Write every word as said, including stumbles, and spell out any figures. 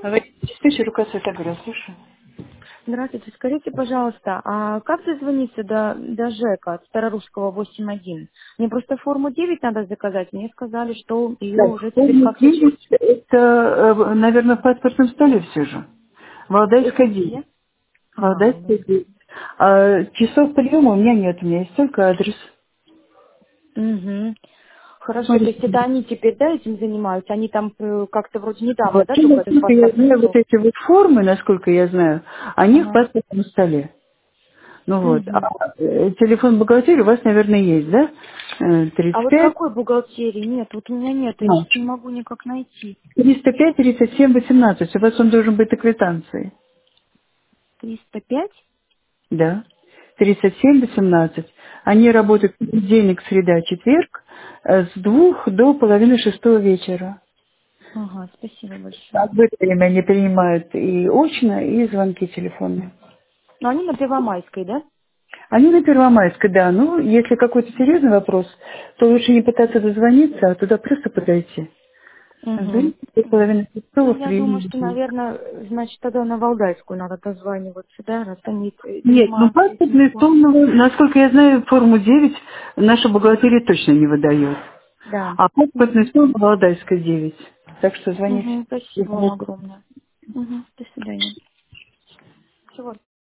Говорит, диспетчер руководства, я говорю, слушай. Здравствуйте, скажите, пожалуйста, а как дозвониться до, до ЖЭКа от Старорусского восемь один? Мне просто форму девять надо заказать, мне сказали, что ее Так, уже теперь форма как-то через... девять, это, э, наверное, в паспортном столе все же. Это Валдайская девять. где? А, Валдайская Валдайская. девять. А часов приема у меня нет, у меня есть только адрес. Угу. Хорошо, то Смотрите, есть это они теперь, да, этим занимаются? Они там э, как-то вроде недавно, да, вообще, только этот насколько я паспортный знаю, вот стол? эти вот формы, насколько я знаю, они в Ага. паспортном столе. Ну вот. А Угу. э, телефон бухгалтерии у вас, наверное, есть, да? Э, А тридцать вот пять. какой бухгалтерии? Нет, вот у меня нет, я Ну, сейчас не могу никак найти. триста пять тридцать семь восемнадцать. У вас он должен быть и квитанцией. Триста пять. Да. тридцать семь восемнадцать. Они работают в понедельник, среда, четверг э, с двух до половины шестого вечера. Ага, спасибо А большое. в это время они принимают и очно, и звонки телефонные. Но они на Первомайской, да? Они на Первомайской, да. Ну, если какой-то серьезный вопрос, то лучше не пытаться дозвониться, а туда просто подойти. Угу. Звоните до половины Ну, шестого в я думаю, приемную. что, наверное, значит, тогда на Валдайскую надо дозваниваться, да, раз они э, Нет, ну занимаются этим паспортный стол, всем. ну, насколько я знаю, форму девять наша бухгалтерия точно не выдает. Да. А паспортный Угу. стол на Валдайской девять. Так что звоните. Угу. Спасибо вам огромное. Угу. До свидания. Всего